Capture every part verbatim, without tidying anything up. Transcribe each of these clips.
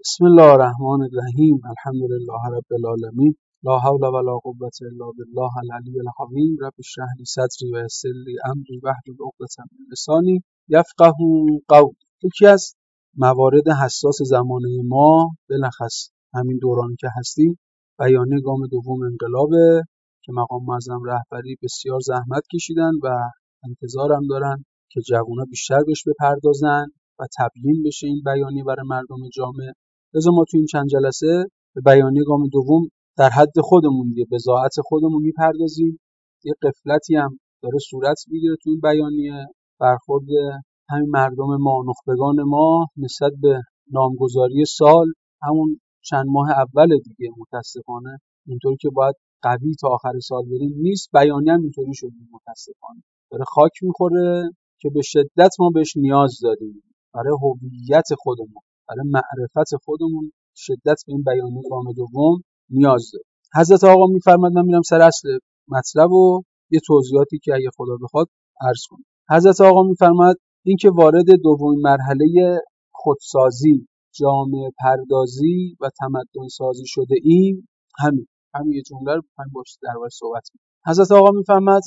بسم الله الرحمن الرحیم. الحمد لله رب العالمین. لا حول ولا قوة الا بالله العلی العظیم. رب اشرح لي صدری و یسر لي امری واحلل عقدة من لسانی یفقهوا قولی. یکی از موارد حساس زمانه ما، بلخص همین دورانی که هستیم، بیانیه گام دوم انقلابه که مقام معظم رهبری بسیار زحمت کشیدن و انتظارم دارن که جوونا بیشتر بهش بپردازن و تبیین بشه این بیانیه برای مردم جامعه. لذا ما تو این چند جلسه به بیانیه گام دوم در حد خودمون دیگه بضاعت خودمون میپردازیم. یه غفلتی هم داره صورت میگیره تو این بیانیه، برخورد همین مردم ما، نخبگان ما نسبت به نامگذاری سال، همون چند ماه اول دیگه. متاسفانه اینطوری که باید قوی تا آخر سال بریم نیست. بیانیه هم اینطوری شده، متاسفانه داره خاک میخوره که به شدت ما بهش نیاز داریم برای هویت خودمون، برای معرفت خودمون. شدت به این بیانیه گام دوم نیاز داریم. حضرت آقا میفرماد، من میرم سر اصل مطلب و یه توضیحاتی که اگه خدا بخواد عرض کنم. حضرت آقا میفرماد این که وارد دومین مرحله خودسازی، جامعه پردازی و تمدن سازی شده ایم. همین همین یه جمله رو بخوایم باش درباره صحبت کنیم. حضرت آقا میفرماد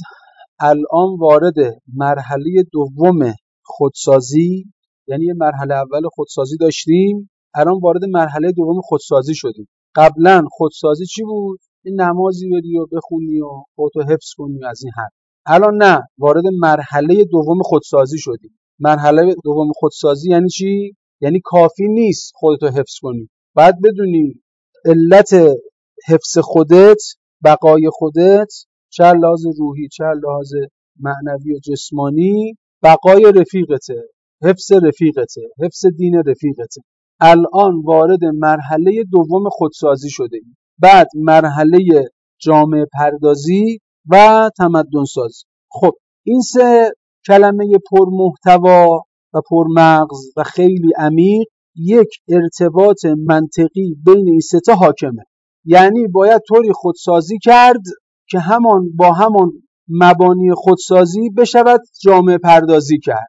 الان وارد مرحله دوم خودسازی، یعنی یه مرحله اول خودسازی داشتیم، الان وارد مرحله دوم خودسازی شدیم. قبلا خودسازی چی بود؟ این نمازی بری و بخونی و خودتو حفظ کنی از این حرف. الان نه، وارد مرحله دوم خودسازی شدیم. مرحله دوم خودسازی یعنی چی؟ یعنی کافی نیست خودتو حفظ کنی، باید بدونی علت حفظ خودت، بقای خودت، چه لحاظ روحی چه لحاظ معنوی و جسمانی، بقای رفیقته، حفظ رفیقته، حفظ دین رفیقته. الان وارد مرحله دوم خودسازی شده ایم. بعد مرحله جامعه پردازی و تمدن سازی. خب این سه کلمه پرمحتوا و پرمغز و خیلی عمیق یک ارتباط منطقی بین این سه تا حاکمه. یعنی باید طوری خودسازی کرد که همان با همان مبانی خودسازی بشود جامعه پردازی کرد،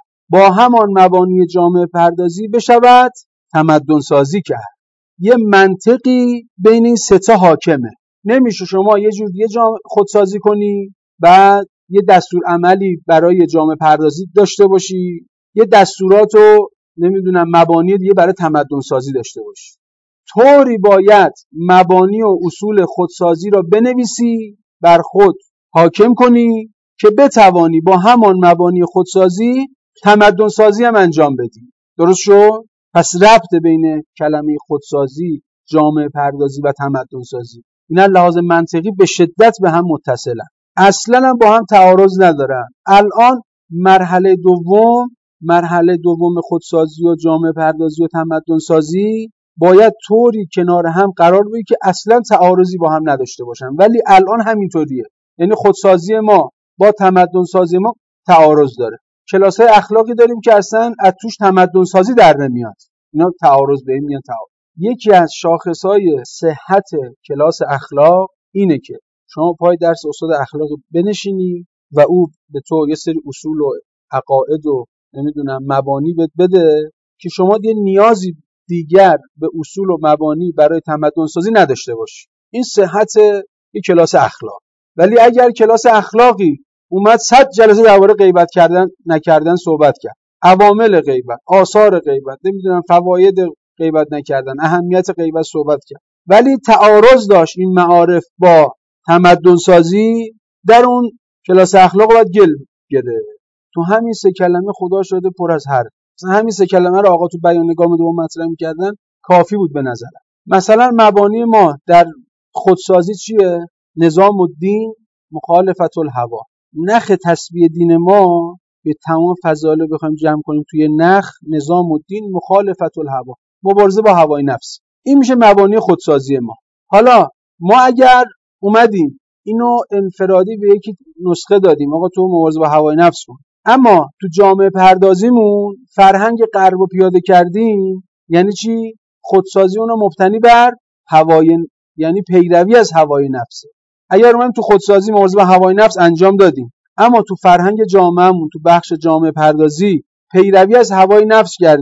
با همان مبانی جامعه پردازی بشود تمدن سازی کرد. یه منطقی بین این سه تا حاکمه. نمیشه شما یه جور دیگه جامعه خودسازی کنی بعد یه دستور عملی برای جامعه پردازی داشته باشی، یه دستورات و نمیدونم مبانی دیگه برای تمدن سازی داشته باشی. طوری باید مبانی و اصول خودسازی را بنویسی، بر خود حاکم کنی که بتوانی با همان مبانی خودسازی تمدن سازی هم انجام بدی. درست شد؟ پس ربط بین کلمه خودسازی، جامعه پردازی و تمدن سازی اینا لحاظ منطقی به شدت به هم متصلن، اصلا هم با هم تعارض ندارن. الان مرحله دوم، مرحله دوم خودسازی و جامعه پردازی و تمدن سازی باید طوری کنار هم قرار بگیره که اصلا تعارضی با هم نداشته باشن، ولی الان همینطوریه. یعنی خودسازی ما با تمدن سازی ما تعارض داره. کلاس‌های اخلاقی داریم که اصلا از توش تمدن سازی در نمیاد، اینا تعارض به این میان تعارض. یکی از شاخصهای صحت کلاس اخلاق اینه که شما پای درس استاد اخلاق بنشینی و او به تو یه سری اصول و عقاید و نمیدونم مبانی بده که شما دیگه نیازی دیگر به اصول و مبانی برای تمدن سازی نداشته باشی. این صحت یک کلاس اخلاق. ولی اگر کلاس اخلاقی اومد صد جلسه درباره غیبت کردن نکردن صحبت کرد، عوامل غیبت، آثار غیبت، نمیدونم فواید غیبت نکردن، اهمیت غیبت صحبت کرد، ولی تعارض داشت این معارف با تمدن سازی، در اون کلاس اخلاق باید گل گره. تو همین سه کلمه خدا شده پر از حرف. مثلا همین سه کلمه رو آقا تو بیانیه گام دوم مطرح می‌کردن کافی بود به نظرم. مثلا مبانی ما در خودسازی چیه؟ نظام الدین مخالفت الهوا. نخ تسبیح دین ما به تمام فضایل بخوایم جمع کنیم توی نخ، نظام الدین مخالفت الهوا، مبارزه با هوای نفس. این میشه مبانی خودسازی ما. حالا ما اگر اومدیم اینو انفرادی به یکی نسخه دادیم، آقا تو مبارزه با هوای نفس کن، اما تو جامعه پردازیمون فرهنگ غرب رو پیاده کردیم، یعنی چی؟ خودسازی اونو مبتنی بر هوای، یعنی پیروی از هوای نفسه. اگر اومدیم تو خودسازی مبارزه با هوای نفس انجام دادیم، اما تو فرهنگ جامعهمون، تو بخش جامعه پردازی پیروی از هوای نفس کردیم،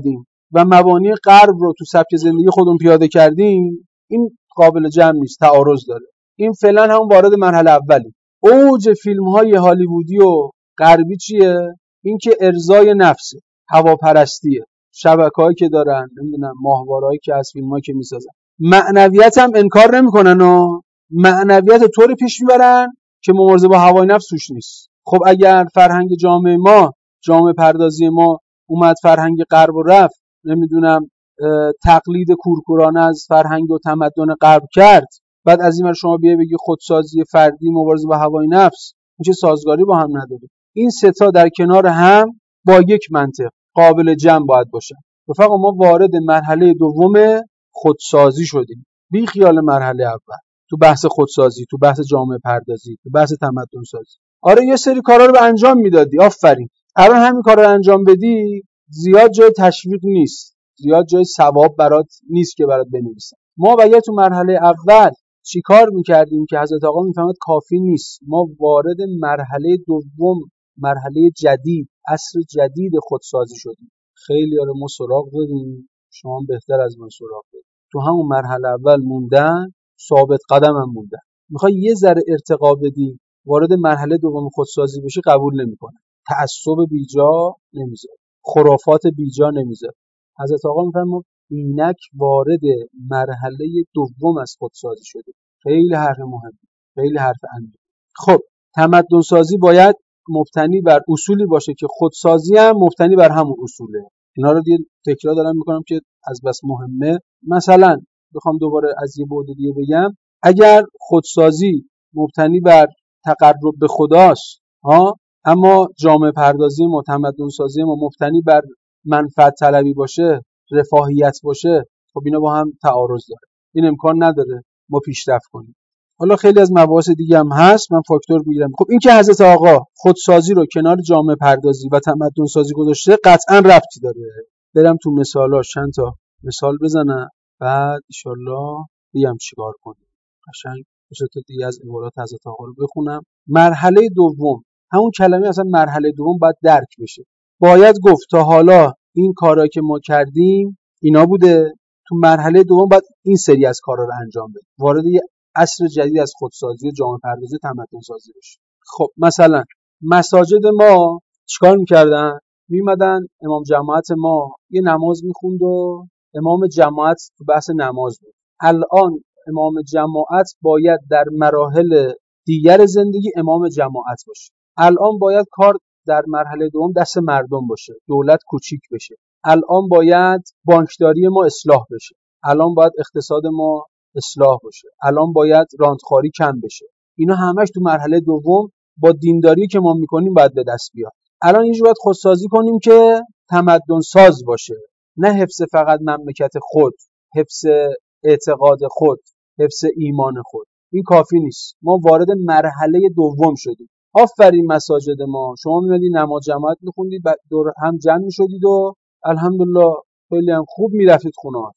و مبانی غرب رو تو سبک زندگی خودمون پیاده کردیم، این قابل جمع نیست، تعارض داره. این فعلا همون وارد مرحله اولی. اوج فیلم‌های هالیوودی و غربی چیه؟ این که ارضای نفسه، هواپرستیه، شبکه‌هایی که دارن، نمیدونم ماهوارهایی که از فیلم‌هایی که میسازن. معنویت هم انکار نمیکنن و معنویت طوری پیش میبرن که مبارزه با هوای نفس توش نیست. خب اگر فرهنگ جامعه ما، جامعه پردازی ما اومد فرهنگ غرب و رفت، نمیدونم تقلید کورکورانه از فرهنگ و تمدن غرب کرد، بعد از این ور شما بیای بگی خودسازی فردی، مبارزه با هوای نفس، این چه سازگاری با هم نداره. این سه تا در کنار هم با یک منطق قابل جمع باید باشن. رفقا ما وارد مرحله دوم خودسازی شدیم، بی خیال مرحله اول. تو بحث خودسازی، تو بحث جامعه پردازی، تو بحث تمدن سازی. آره یه سری کارا رو به انجام میدادی، آفرین. الان همین کارا رو انجام بدی، زیاد جای تشویق نیست، زیاد جای ثواب برات نیست که برات بنویسن. ما باید تو مرحله اول چیکار میکردیم که حضرت آقا میفهمد کافی نیست. ما وارد مرحله دوم، مرحله جدید، عصر جدید خودسازی شدیم. خیلی آره ما سراغ دادیم، شما بهتر از ما سراغ دادیم. تو همون مرحله اول موندن، ثابت قدم هم موندن. میخوای یه ذره ارتقا بدی، وارد مرحله دوم خودسازی بشی، قبول نمیکنه. تعصب بیجا نمیذاره، خرافات بیجا نمیذاره. حضرت آقا میفهمه اینک وارد مرحله دوم از خودسازی شده. خیلی حرف مهمه، خیلی حرف اهمیه. خب تمدن سازی باید مبتنی بر اصولی باشه که خودسازی هم مبتنی بر همون اصوله. اینا رو دیگه تکرار دارم میکنم که از بس مهمه. مثلا بخوام دوباره از یه بعد دیگه بگم، اگر خودسازی مبتنی بر تقرب به خداست ها، اما جامعه پردازی ما، تمدن سازی ما مبتنی بر منفعت طلبی باشه، رفاهیت باشه، خب اینا با هم تعارض داره. این امکان نداره ما پیشرفت کنیم. حالا خیلی از مباحث دیگه هم هست، من فاکتور میگیرم. خب این که حضرت آقا خودسازی رو کنار جامعه پردازی و تمدن سازی گذاشته، قطعا ربطی داره. برم تو مثالاش چند تا مثال بزنم، بعد ان شاءالله بگم چیکار کنیم. قشنگ چه تا دیگه از عبارات حضرت آقا رو بخونم. مرحله دوم، همون کلمه اصلا مرحله دوم باید درک بشه. باید گفت تا حالا این کارا که ما کردیم اینا بوده، تو مرحله دوم باید این سری از کارا رو انجام بدیم، وارد یه عصر جدید از خودسازی، جامعه پردازی، تمدن سازی بشه. خب مثلا مساجد ما چیکار می‌کردن؟ میمدن امام جماعت ما یه نماز میخوند و امام جماعت تو بحث نماز بود. الان امام جماعت باید در مراحل دیگر زندگی امام جماعت باشه. الان باید کار در مرحله دوم دست مردم باشه، دولت کوچیک بشه. الان باید بانکداری ما اصلاح بشه. الان باید اقتصاد ما اصلاح بشه. الان باید راندخواری کم بشه. اینا همش تو مرحله دوم با دینداری که ما میکنیم باید به دست بیاد. الان اینجوری باید خودسازی کنیم که تمدن ساز باشه، نه حفظ فقط مملکت خود، حفظ اعتقاد خود، حفظ ایمان خود. این کافی نیست. ما وارد مرحله دوم شدیم. آفرین مساجد ما، شما میمدید نماز جماعت میخوندید، دور هم جمع میشدید و الحمدلله خیلی هم خوب میرفتید خونه‌هات.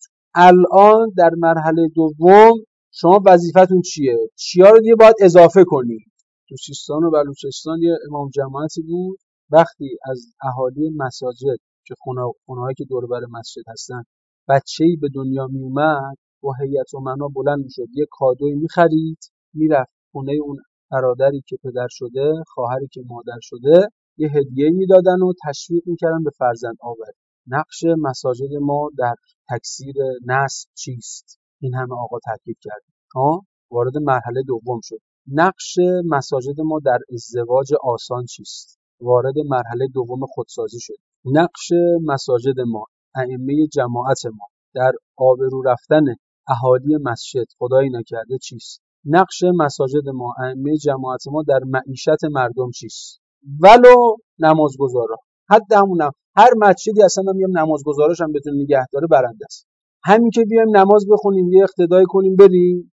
الان در مرحله دوم شما وظیفتون چیه؟ چیا رو دیگه باید اضافه کنید. تو سیستان و بلوچستان یه امام جماعتی بود، وقتی از اهالی مساجد که خونه خونه‌هایی که دور بر مسجد هستن بچه‌ای به دنیا می اومد، با هیئت امنا بلند میشد یه کادوی می‌خرید، میرفت خونه اون برادری که پدر شده، خواهری که مادر شده، یه هدیه میدادن و تشویق میکردن به فرزند آوری. نقش مساجد ما در تکثیر نسل چیست؟ این همه آقا تاکید کرد. ها وارد مرحله دوم شد. نقش مساجد ما در ازدواج آسان چیست؟ وارد مرحله دوم خودسازی شد. نقش مساجد ما، ائمه جماعت ما در آبرو رفتن اهالی مسجد خدایی نکرده چیست؟ نقش مساجد ما، ائمه جماعت ما در معیشت مردم چیست؟ ولو نمازگزارا، حتی همون هم. هر مسجدی اصلا من میگم نمازگزاراش هم بتونه نگه داره برنده است. همین که بیایم نماز بخونیم، یه اقتدای کنیم بریم،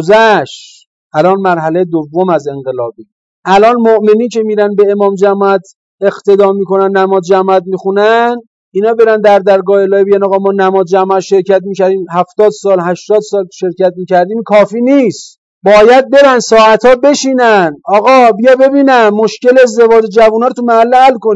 گذشت. الان مرحله دوم از انقلابی. الان مؤمنی که میرن به امام جماعت اقتدا میکنن، نماز جماعت میخونن، اینا برن در درگاه الهی بیان آقا ما نماز جماعت شرکت میکردیم، هفتاد سال هشتاد سال شرکت میکردیم، کافی نیست. باید برن ساعتها بشینن، آقا بیا ببینم مشکل ازدواج جوونا رو تو محله حل کنیم،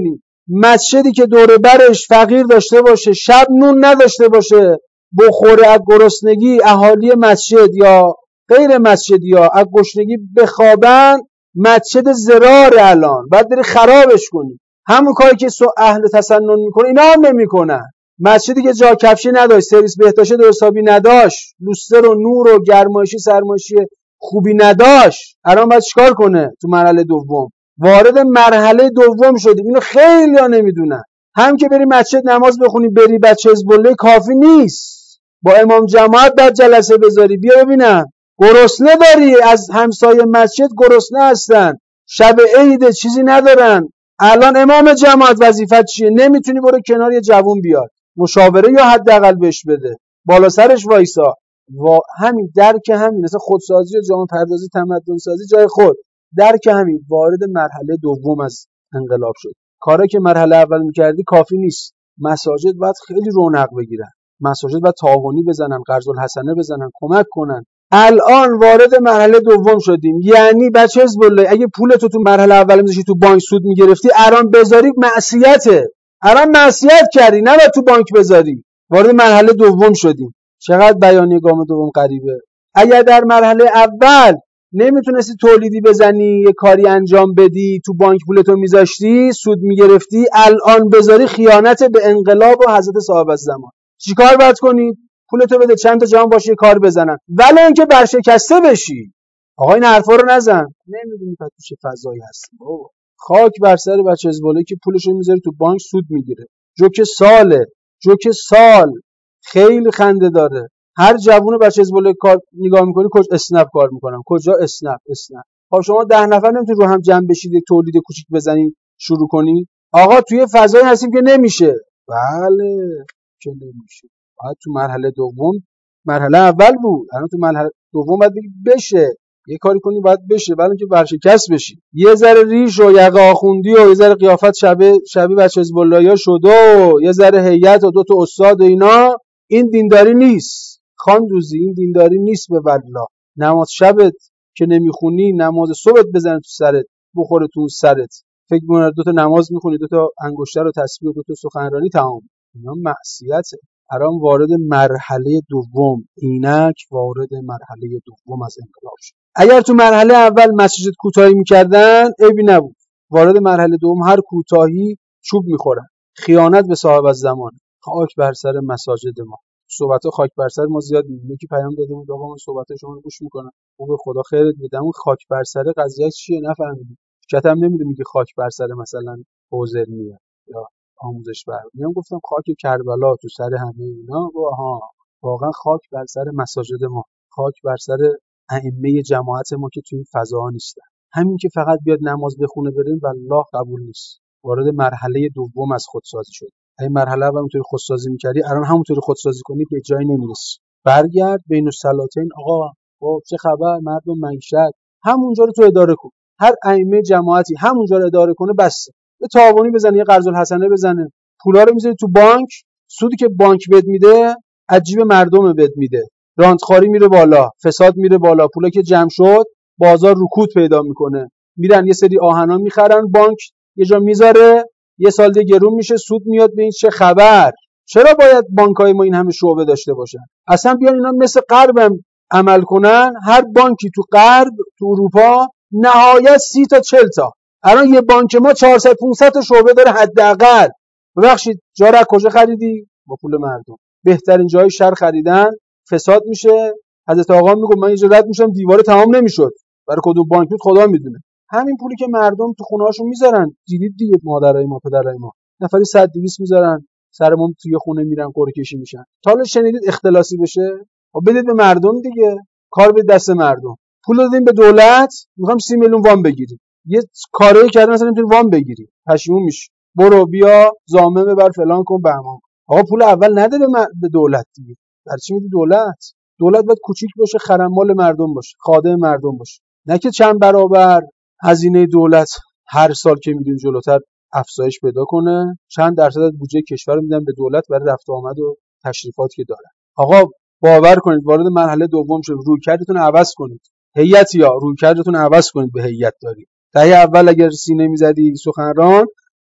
مسجدی که دور برش فقیر داشته باشه، شب نون نداشته باشه، بخوره از گرسنگی، اهالی مسجد یا غیر مسجدی ها از گشنگی بخوابن، مسجد زرار الان باید بری خرابش کنی. همون کاری که اهل تسنن میکنه اینا هم نمیکنن. مسجدی که جا کفشی نداشت، سرویس بهداشت درستابی نداشت، لوستر و نور و گرمایشی سرمایشی خوبی نداشت، الان باید چیکار کنه؟ تو مرحله دوم وارد مرحله دوم شدیم. اینو خیلی ها نمیدونن. هم که بری مسجد نماز بخونی بری بچه حزب کافی نیست، با امام جماعت بعد جلسه بذاری. بیا ببینم گرسنه داری، از همسایه مسجد گرسنه هستن، شب عید چیزی ندارن، الان امام جماعت وظیفت چیه؟ نمیتونی برو کنار یه جوون بیاد مشاوره یا حداقل بهش بده، بالا سرش وایسا. و همین درک همین مثلا خودسازی و جامعه پردازی تمدن سازی جای خود، درک همین وارد مرحله دوم از انقلاب شد. کاری که مرحله اول میکردی کافی نیست. مساجد باید خیلی رونق بگیرن، مساجد باید تعاونی بزنن، قرض الحسنه بزنن، کمک کنن. الان وارد مرحله دوم شدیم. یعنی بچه حزب الله اگه پولتو تو مرحله اول میذاشی تو بانک سود میگرفتی، الان بذاری معصیته. الان معصیت کردی، نباید تو بانک بذاری. وارد مرحله دوم شدیم. چقدر بیانیه گام دوم غریبه. اگر در مرحله اول نمیتونستی تولیدی بزنی، یه کاری انجام بدی، تو بانک پولتو میذاشتی سود میگرفتی، الان بذاری خیانت به انقلاب و حضرت صاحب الزمان. چیکار باید کنی؟ پولتو بده چند تا جوان باشه کار بزنن، ولی اینکه برشکسته بشی. آقا این حرفا رو نزن. نمیدونی تو چه فضایی هستی بابا. خاک بر سر بچه حزب الله که پولشو میذاره تو بانک سود میگیره. جوک ساله، جوک سال خیلی خنده داره. هر جوون بچه حزب الله کار نگاه میکنی کجا اسنپ کار میکنن، کجا اسنپ اسنپ. خب شما ده نفر نمیتونید رو هم جمع بشید یک تولید کوچیک بزنید شروع کنید؟ آقا توی فضایی هستیم که نمیشه. بله که نمیشه. باید تو مرحله دوم، مرحله اول بود، الان تو مرحله دوم باید بگی بشه، یه کاری کنی باید بشه، بعد اینکه ورشکست بشی. یه ذره ریش و یقه آخوندی و یه ذره قیافت شبیه شبیه بچه حزب اللهیا شده و یه ذره هیئت و دو تا استاد و اینا، این دینداری نیست. خان دوزی این دینداری نیست. به والله نماز شبت که نمیخونی، نماز صبحت بزنه تو سرت، بخوره تو سرت، فکر می‌کنی دو تا نماز میخونی، دو تا انگشتر و تسبیح و دو تا سخنرانی تمام. اینا معصیته. الان وارد مرحله دوم، اینک وارد مرحله دوم از انقلاب شد. اگر تو مرحله اول مسجد کوتاهی میکردن عیبی نبود، وارد مرحله دوم هر کوتاهی چوب میخورن. خیانت به صاحب الزمان. خاک بر سر مساجد ما. صحبت خاک بر سر ما زیاد میگیم. یکی پیام داده بود آقا من صحبت شما رو گوش میکنم، خوبه خدا خیرت بده، اون خاک بر سر قضیه چیه نفهمیدم. چتم نمیدونی که خاک بر سر مثلا حوزر میاد یا آموزش بر میام. گفتم خاک کربلا تو سر همه اینا. و ها واقعا خاک بر سر مساجد ما، خاک بر سر ائمه جماعت ما که تو این فضاها نیستن. همین که فقط بیاد نماز بخونه بریم والله قبول نیست. وارد مرحله دوم از خودسازی شد. این مرحله اول اونطوری خودسازی می‌کردی، الان همونطوری خودسازی کنی به جایی نمیرسی. برگرد بین الصلاتین آقا، خب چه خبر مردم معیشت، همونجا رو تو اداره کن. هر ائمه جماعتی همونجا رو اداره کنه بس. به تعاونی بزنه، یه قرض الحسنه بزنه، پولا رو میذاری تو بانک، سودی که بانک بهت میده عجیب مردم بهت میده، رانتخواری میره بالا، فساد میره بالا، پولا که جمع شد بازار رکود پیدا میکنه، میرن یه سری آهنا میخرن، بانک یه جا میذاره، یه سال دیگه گرون میشه، سود میاد. به این چه خبر؟ چرا باید بانک‌های ما این همه شعبه داشته باشن؟ اصلا بیان اینا مثل غربم عمل کنن. هر بانکی تو غرب تو اروپا نهایت سی تا چهل تا. الان یه بانک ما چهارصد پانصد تا شعبه داره حداقل. ببخشید جا را کجا خریدی؟ با پول مردم. بهترین جای شهر خریدن، فساد میشه. حضرت آقا میگه من اینجا رد میشم دیواره تمام نمیشد. برای کدوم بانک بود خدا میدونه. همین پولی که مردم تو خونه‌هاشون میذارن، دیدید دیگه، مادرای ما پدرای ما نفری صد دویست میذارن، سرمون توی خونه میرن قرعه کشی میشن. تا حالا شنیدید اختلاسی بشه؟ خب بدید به مردم دیگه، کار به دست مردم. پول دادیم به دولت، میخوام سی میلیون وام بگیریم، یه کاری کردن مثلا نمیتونی وام بگیری، پشیمون میشی، برو بیا زامن ببر فلان کن بهمان. آقا پول اول نده به, م... به دولت دیگه. برای چی میدی دولت؟ دولت باید کوچیک باشه، خرمال مردم باشه، خادم مردم باشه، نه که چند برابر هزینه دولت هر سال که میریم جلوتر افزایش پیدا کنه. چند درصد از بودجه کشور رو میدن به دولت برای رفت و آمد و تشریفات که دارن. آقا باور کنید وارد مرحله دوم شد، رویکردتون رو عوض کنید. هیئتیا رویکردتون رو عوض کنید. به هیئت دارید دهه اول اگر سینه میزدی سخنران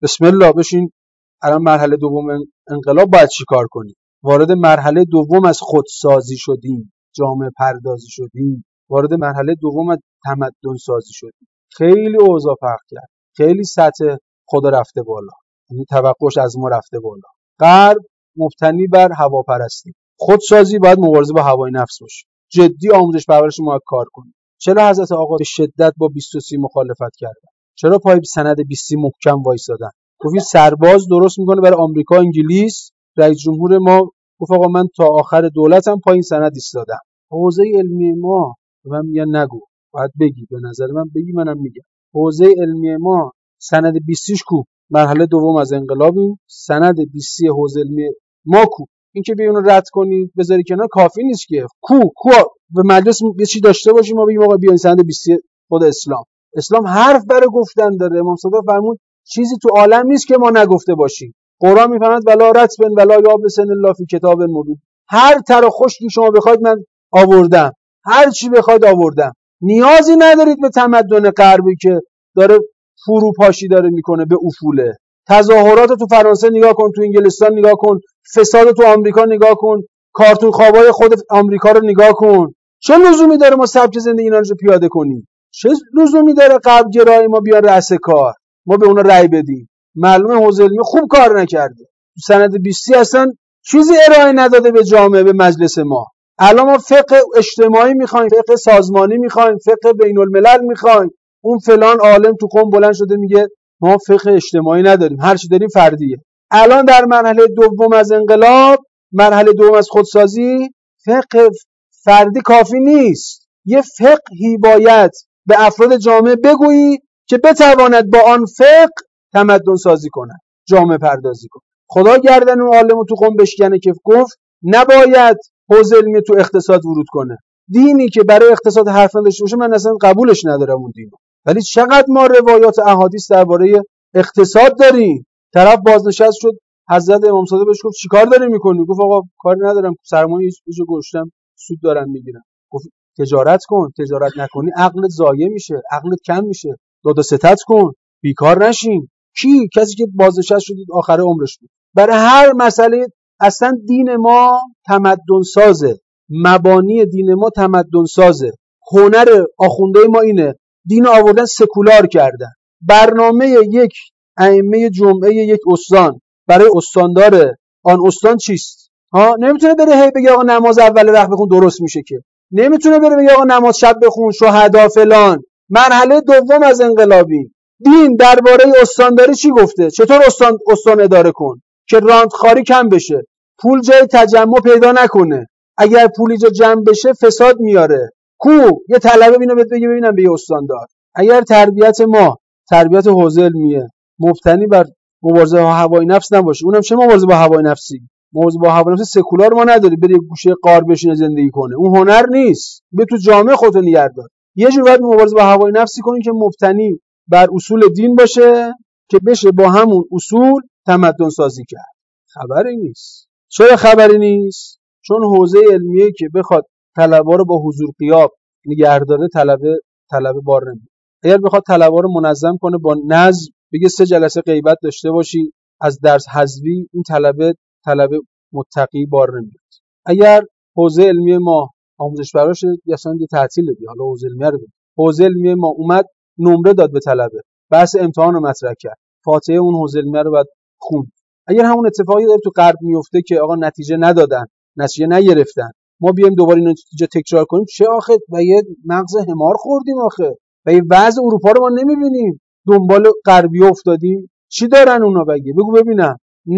بسم الله بشین. الان مرحله دوم انقلاب باید چی کار کنیم؟ وارد مرحله دوم از خودسازی شدیم، جامعه پردازی شدیم، وارد مرحله دوم از تمدن سازی شدیم. خیلی اوضاع فرق کرد، خیلی سطح خدا رفته بالا، یعنی توقعش از ما رفته بالا. غرب مبتنی بر هواپرستی، خودسازی باید مبارزه با هوای نفس باشه. جدی آموزش پرورش ما کار کنیم. چرا حضرت آقا به شدت با بیست و سه مخالفت کردن؟ چرا پای سند بیست و سه محکم وایسادن؟ گفت سرباز درست میکنه برای آمریکا انگلیس. رئیس جمهور ما گفت آقا من تا آخر دولتم پای این سند ایستادم. حوزه علمی ما من میگن نگو، باید بگی، به نظر من بگی، منم میگم حوزه علمی ما سند بیست کو، مرحله دوم از انقلابیم، سند بیست حوزه علمی ما کو. این که بیاین رد کنید بذاری کنار کافی نیست که. کو کو به مجلس یه چی داشته باشیم ما بگیم آقا بیاین سند بیست خود اسلام. اسلام حرف برای گفتن داره. امام صادق فرمود چیزی تو عالم نیست که ما نگفته باشیم. قرآن میفهمد ولا رتبن ولا یابسن الا فی کتاب مبین. هر تر و خشکی شما بخواید من آوردم، هر چی بخواید آوردم. نیازی ندارید به تمدن غربی که داره فروپاشی داره میکنه به افوله. تظاهرات تو فرانسه نگاه کن، تو انگلستان نگاه کن، فساد تو آمریکا نگاه کن، کارتون خوابای خود آمریکا رو نگاه کن. چه لزومی داره ما سبک زندگی اینا رو پیاده کنیم؟ چه لزومی داره غرب گرای ما بیان رأس کار ما به اونا رأی بدیم؟ معلومه حوزه علمی خوب کار نکرده. تو سند بیست اصلا چیزی ارائه نداده به جامعه، به مجلس ما. الان ما فقه اجتماعی میخوایم، فقه سازمانی میخوایم، فقه بین الملل میخوایم. اون فلان عالم تو قم بلند شده میگه ما فقه اجتماعی نداریم، هر چی داریم فردیه. الان در مرحله دوم از انقلاب، مرحله دوم از خودسازی، فقه فردی کافی نیست. یه فقهی باید به افراد جامعه بگویی که بتواند با آن فقه تمدن سازی کنه، جامعه پردازی کنه. خدا گردن اون عالمو تو قم بشکنه که گفت نباید حوزه علمی تو اقتصاد ورود کنه. دینی که برای اقتصاد حرف نداشته باشه من اصلا قبولش ندارم اون دینو. ولی چقدر ما روایات احادیث درباره اقتصاد داریم. طرف بازنشست شد، حضرت امام صادق بهش گفت چیکار داری میکنی؟ گفت آقا کاری ندارم، سرمایه ایشو گشتم، سود دارم میگیرم. گفت تجارت کن، تجارت نکنی عقلت ضایع میشه، عقلت کم میشه، داد و ستد کن، بیکار نشین. کی؟ کسی که بازنشست شد آخر عمرش بود. برای هر مسئله اصلا دین ما تمدن سازه، مبانی دین ما تمدن سازه. هنر آخونده ما اینه، دین آوردن سکولار کردن. برنامه یک ائمه جمعه یک استان برای استاندار آن استان چیست؟ ها نمیتونه بره هی بگه آقا نماز اول وقت بخون درست میشه که. نمیتونه بره بگه آقا نماز شب بخون، شهدا فلان. مرحله دوم از انقلابی دین درباره استانداری چی گفته؟ چطور استان استان اداره کن که راندخاری کم بشه، پول جای تجمع پیدا نکنه. اگر پولی جا جمع بشه فساد میاره. کو یه طلبه اینو بهت بگه ببینم به یه استاندار. اگر تربیت ما تربیت حوزه علمیه مبتنی بر مبارزه با هوای نفس نباشه، اونم چه مبارزه با هوای نفسی؟ مبارزه با هوای نفس سکولار ما نداری بری گوشه غار بشینه زندگی کنه، اون هنر نیست. به تو جامعه خودت نگه دار. یه جور باید مبارزه با هوای نفسی کنی که مبتنی بر اصول دین باشه که بشه با همون اصول تمدن سازی کرد. خبری نیست. چرا خبری نیست؟ چون حوزه علمیه که بخواد طلبه رو با حضور غیاب نگهداره، طلبه طلبه بار نمیاد. اگر بخواد طلبه رو منظم کنه با نظم، بگه سه جلسه غیبت داشته باشی، از درس حذفی، این طلبه طلبه متقی بار نمیاد. اگر حوزه علمی ما آموزش پرورش اصلا یه تعطیل دی، حالا حوزه علمی رو حوزه علمی ما اومد نمره داد به طلبه، بحث امتحان رو مطرح کرد، فاتحه اون حوزه علمی رو بعد خوند. اگر همون اتفاقی داره تو غرب میفته که آقا نتیجه ندادن، نتیجه نگرفتن، ما بیایم دوباره اینو نتیجه تکرار کنیم، چه آخه و یه مغز حمار خوردیم آخه. و یه وضع اروپا رو ما نمیبینیم، دنبال غربی افتادیم. چی دارن اونا بگی؟ بگو ببینم.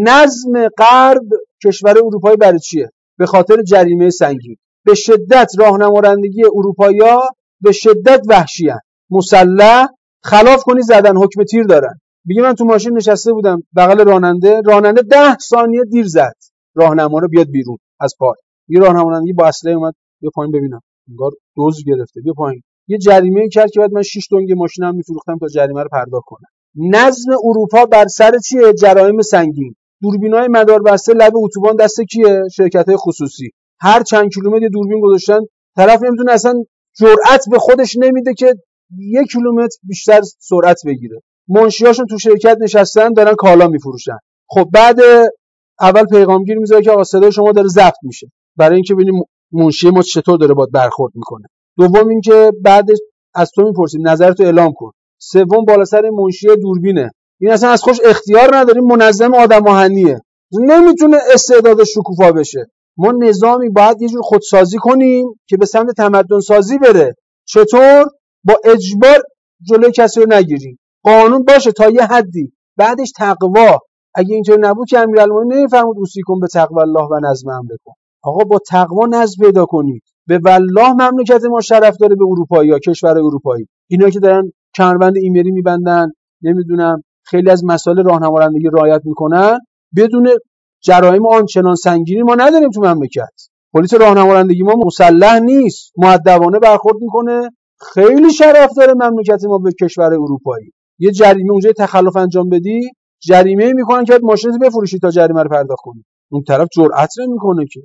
نظم غرب کشور اروپایی برای چیه؟ به خاطر جریمه سنگین. به شدت راهنمارندگی اروپایی‌ها به شدت وحشی‌اند. مسلح خلاف کنی زدن، حکم تیر دارن. میگه من تو ماشین نشسته بودم بغل راننده، راننده ده ثانیه دیر زد، راهنما رو بیاد بیرون از پارک. یه راهنمایی با اسلحه اومد بیا پایین ببینم، انگار دزد گرفته، بیا پایین. یه جریمه کرد که بعد من شش تنگ ماشینم میفروختم تا جریمه رو پرداخت کنم. نظم اروپا بر سر چیه؟ جرایم سنگین. دوربینای مداربسته لب اتوبان دست کیه؟ شرکت‌های خصوصی. هر چند کیلومتر دوربین گذاشتن، طرف نمیتونه اصلا جرأت به خودش نمیده که یک کیلومتر بیشتر سرعت بگیره. منشیاشون تو شرکت نشستن دارن کالا میفروشن. خب بعد اول پیغامگیر میذاره که آقا صدای شما داره ضبط میشه برای اینکه ببینیم منشی ما چطور داره باهات برخورد میکنه. دوم اینکه بعد از تو میپرسیم نظرتو اعلام کن. سوم بالا سر این منشی دوربینه. این اصلا از خوش اختیار نداریم، منظم آدم آهنیه، نمیتونه استعدادش شکوفا بشه. ما نظامی باید یه جور خودسازی کنیم که به سمت تمدن سازی بره. چطور؟ با اجبار جلوی کسی رو نگیریم. قانون باشه تا یه حدی، بعدش تقوا. اگه اینطور نبود که امیرالمومنین نمیفرمود اوصیکم به تقوا الله و نظم امرکم. آقا با تقوا نظم پیدا کنید. به والله مملکت ما شرف داره به اروپایی‌ها، کشورهای اروپایی. اینا که دارن کمربند ایمری میبندن، نمیدونم خیلی از مسائل راهنمارندگی رعایت میکنن، بدون جرایم آنچنان سنگینی ما نداریم تو مملکت. پلیس راهنمارندگی ما مسلح نیست، مؤدبانه برخورد میکنه. خیلی شرف داره مملکت ما به کشور اروپایی. یه جریمه اونجا تخلف انجام بدی، جریمه میکنن که ماشینت بفروشی تا جریمه رو پرداخت کنی. اون طرف جرأت نمیکنه که.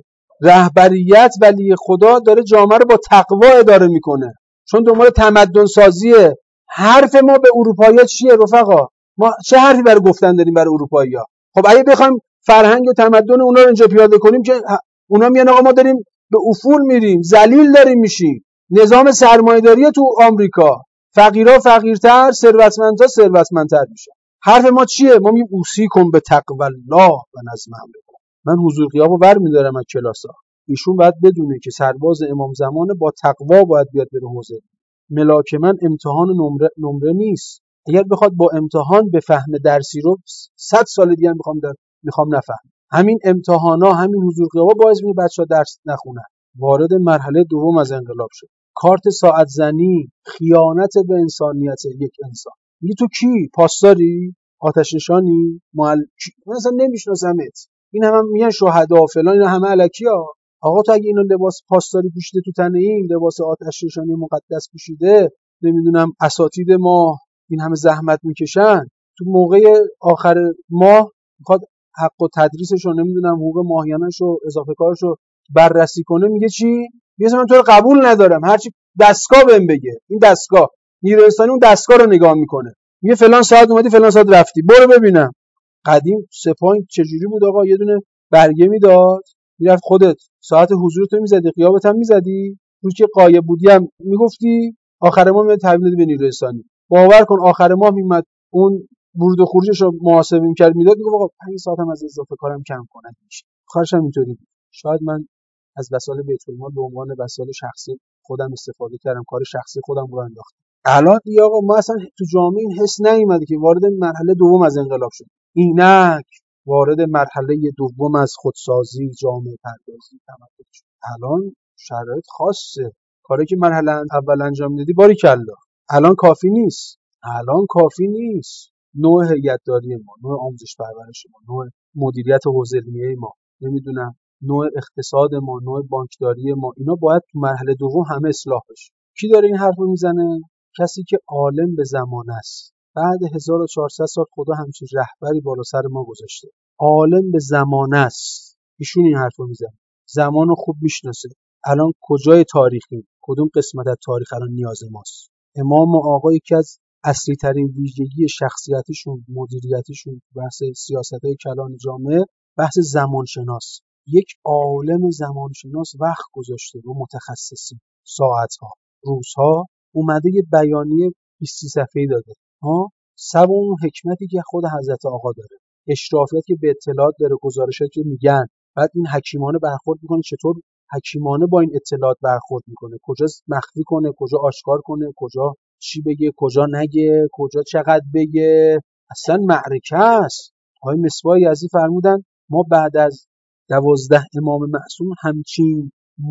رهبریت ولی خدا داره جامعه رو با تقوا اداره میکنه، چون دنبال تمدن سازیه. حرف ما به اروپایی‌ها چیه رفقا؟ ما چه حرفی برای گفتن داریم برای اروپایی‌ها؟ خب اگه بخوایم فرهنگ و تمدن اونا رو اینجا پیاده کنیم که اونا میگن آقا ما داریم به افول میریم، ذلیل داریم میشیم. نظام سرمایه‌داری تو آمریکا، فقیرها فقیرتر، ثروتمندها ثروتمندتر میشن. حرف ما چیه؟ ما میگیم اوصیکم به تقوا الله و نظم امرکم. من حضور غیابو برمی‌دارم از کلاسا. ایشون باید بدونه که سرباز امام زمان با تقوا باید بیاد بره حوزه. ملاک من امتحان نمره, نمره نیست. اگر بخواد با امتحان به فهم درسی رو صد سال دیگه هم میخوام در میخوام نفهم. همین امتحانا، همین حضور غیاب باعث میشه بچه‌ها درس نخونن. وارد مرحله دوم از انقلاب شد. کارت ساعت زنی، خیانت به انسانیت یک انسان. میگی تو کی؟ پاسداری؟ آتش نشانی؟ معلم؟ من اصلا نمیشناسمت. این همه هم میگن شهدا و فلان، اینا همه الکی‌ها. آقا تو اگه اینو لباس پاسداری پوشیده تو تنه، این لباس آتش نشانی مقدس پوشیده، نمیدونم اساتید ما این همه زحمت میکشن، تو موقع آخر ماه میخواد حق و تدریسش رو، نمیدونم حقوق ماهیانش رو، اضافه کارش رو بررسی کنه، میگه چی؟ میگه من تو رو قبول ندارم، هرچی دستگاه بهم بگه. این دستگاه نیروی انسانی اون دستگاه رو نگاه میکنه، میگه فلان ساعت اومدی فلان ساعت رفتی، برو ببینم. قدیم سپاه چجوری بود آقا؟ یه دونه برگه میداد، میرفت خودت ساعت حضورتو میزدی، غیابت هم میزدی، روز که غایب بودی هم میگفتی، آخر ماه میاد تحویل دادی به نیروی انسانی. باور کن آخر ماه میومد اون ورود و خروجش رو محاسبه میکرد، میداد، میگفت آقا پنج ساعتم از اضافه کارم کم کنن میشه. آخرش هم اینطوری بود. شاید من از وسایل بیت المال به عنوان وسایل شخصی خودم استفاده کردم، کار شخصی خودم رو انداختم. الان دیگه آقا ما اصلا تو جامعه این حس نیومده که وارد مرحله دوم از انقلاب شد. اینک وارد مرحله دوم از خودسازی، جامعه پردازی، تمدن شد. الان شرایط خاصه. کاری که مرحله اول انجام دادی باریکلا، الان کافی نیست. الان کافی نیست. نوع هیئت‌داری ما، نوع آموزش پرورش ما، نوع مدیریت حوزه علمیه ما، نمیدونم نوع اقتصاد ما، نوع بانکداری ما، اینا باید تو مرحله دوم همه اصلاح بشه. کی داره این حرفو میزنه؟ کسی که عالم به زمانه است. بعد هزار و چهارصد سال خدا همچین رهبری بالا سر ما گذاشته. عالم به زمانه است. ایشون این حرفو میزنه. زمانو خوب میشناسه. الان کجای تاریخی؟ کدوم قسمت از تاریخ الان نیاز ماست؟ امام و آقا یکی از اصلی ترین ویژگی شخصیتیشون، مدیریتیشون، بحث سیاست‌های کلان جامعه، بحث زمانشناس. یک عالم زمانشناس وقت گذاشته و متخصصی، ساعت‌ها، روزها، اومده یه بیانیه بیست صفحه‌ای داده. ها، سب اون حکمتی که خود حضرت آقا داره، اشرافیت که به اطلاعات داره، گزارشاتی که میگن، بعد این حکیمانه برخورد میکنه، چطور حکیمانه با این اطلاعات برخورد میکنه، کجا مخفی کنه، کجا آشکار کنه، کجا چی بگه، کجا نگه، کجا چقدر بگه. اصلا معرکه است. آقای مصباح یزدی فرمودن ما بعد از دوازده امام معصوم همچین